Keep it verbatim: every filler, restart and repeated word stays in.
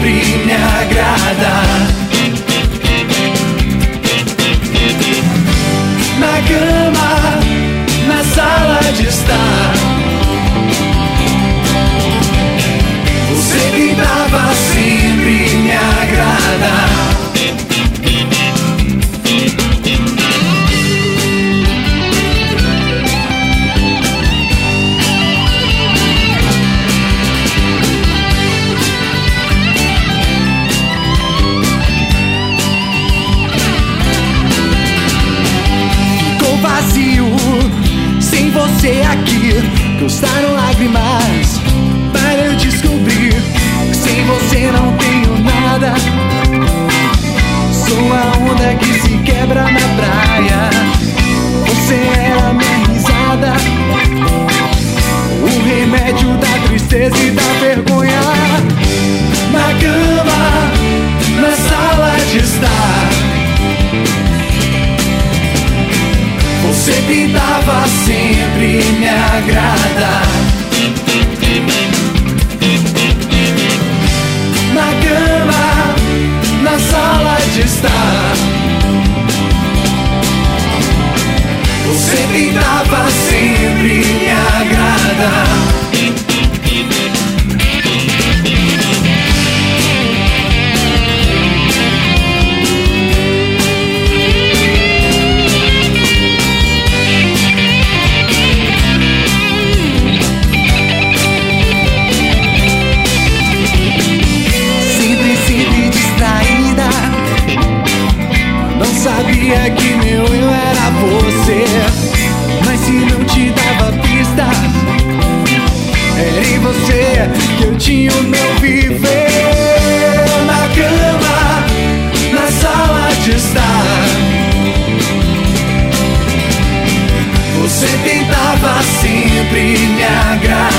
sempre me agrada. Na cama, na sala de estar, você pintava sempre me agrada. Sem você aqui, custaram lágrimas para eu descobrir que sem você não tenho nada. Sou a onda que se quebra na praia, você era minha risada, o remédio da tristeza e da vergonha. Na cama, na sala de estar, você pintava sempre me agrada. Na cama, na sala de estar, você pintava sempre me agrada. Sabia que meu eu era você, mas se não te dava pistas, era em você que eu tinha o meu viver. Na cama, na sala de estar, você tentava sempre me agradar.